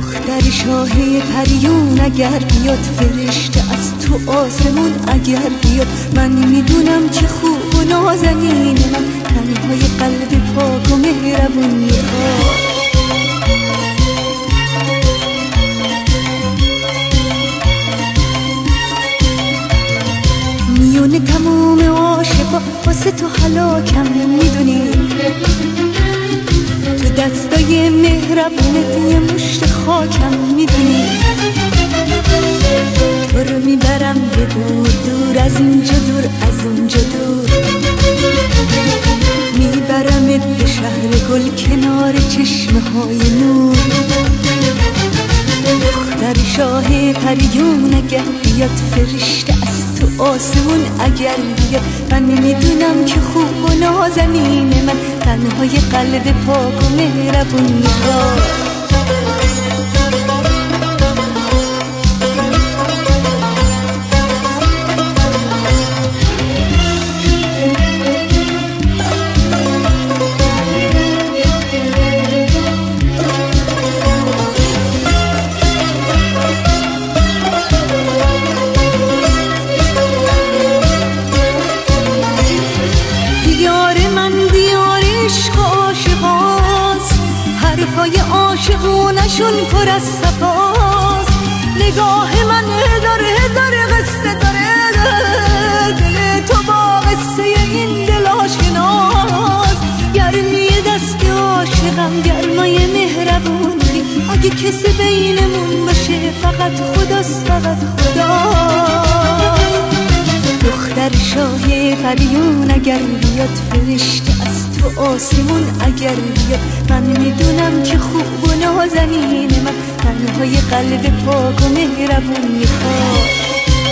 دختر شاه پریون اگر بیاد، فرشته از تو آسمون اگر بیاد، من میدونم که خوب و نازنین من تنهای قلب پاک و مهربون میخواد. میونه تموم عاشقا واسه تو هلاکم میدونی، تو دستای مهربونت یه مشت خاکم میدونی. تو رو میبرم به دور دور، از اینجا دور از اونجا دور، میبرمت به شهر گل کنار چشمه های نور. دختر شاه پریون اگر بیاد، فرشته از تو آسمون اگر بیاد، من میدونم که خوب و نازنین من تنهای قلب پاک و مهربون میخواد. عاشقونشون پر از صفاست، نگاه من هزار قصه داره، دل تو با قصه این دل آشناست. گرمی دست عاشقم گرمای مهربونی، اگه کسی بینمون باشه فقط خداست، فقط خدا. دختر شاه پریون اگر بیاد، فرشته از تو آسمون اگر بیاد، من میدونم که خوب و نازنین من تنهای قلب پاک و مهربون میخواد.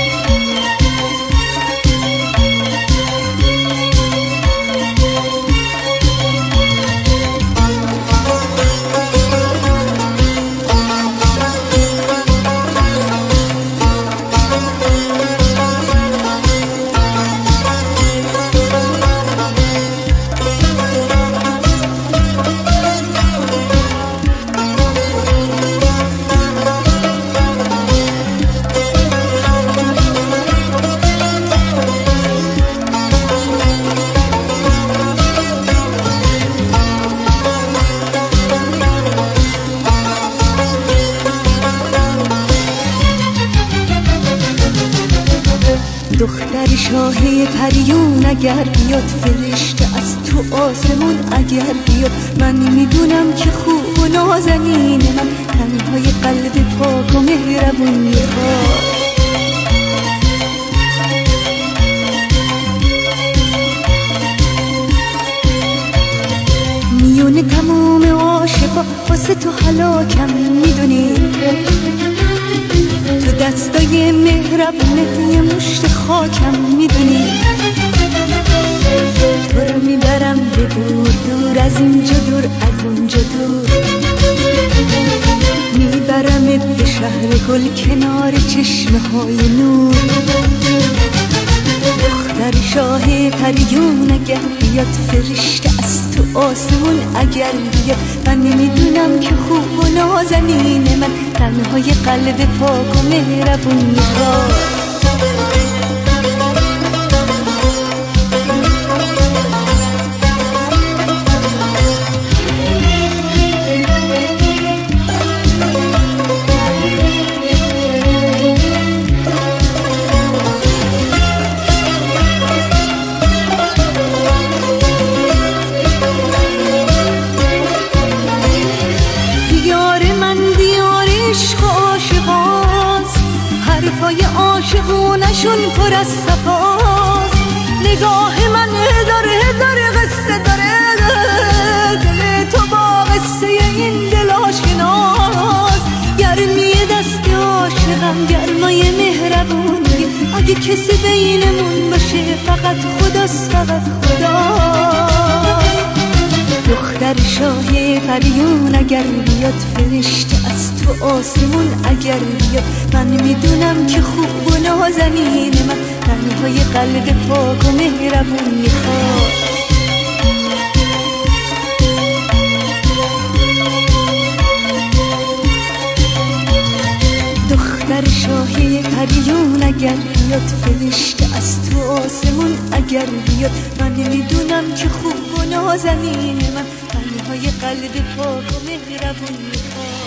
دختر شاه پریون اگر بیاد، فرشته از تو آسمون اگر بیاد، من میدونم که خوب و نازنین من تنهای قلب پاک و مهربون میخواد. میونه تموم عاشقا واسه تو هلاکم میدونی، تو دستای مهربونت یه مشت خاکم میدونی. تو رو میبرم به دور دور، از اینجا دور از اونجا دور، میبرمت به شهر گل کنار چشمه های نور. دختر شاه پریون اگر بیاد، فرشته از تو آسمون اگر بیاد، من میدونم که خوب و نازنین من تنهای قلب پاک و مهربون میخواد. عاشقونشون پر از صفاست، نگاه من هزار قصه داره، دل تو با قصه این دل آشناست. گرمی دست عاشقم گرمای مهربونی، اگه کسی بینمون باشه فقط خداست، فقط خدا. دختر شاه پریون اگر بیاد، فرشته از تو آسمون اگر بیاد، من میدونم که خوب و نازنین من تنهای قلب پاک و مهربون میخواد. پریون اگر بیاد، فرشته از تو آسمون اگر بیاد، من نمیدونم که خوب و نازنین من تنهای قلب پاک و مهربون میخواد.